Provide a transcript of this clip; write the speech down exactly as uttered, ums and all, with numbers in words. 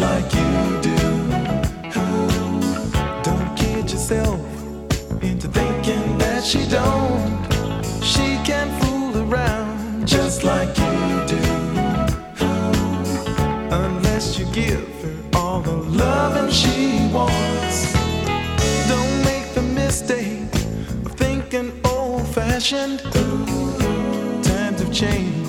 like you do. Don't kid yourself into thinking that she don't. She can fool around just like you do. Unless you give her all the loving she wants. Don't make the mistake of thinking old-fashioned. Times have changed.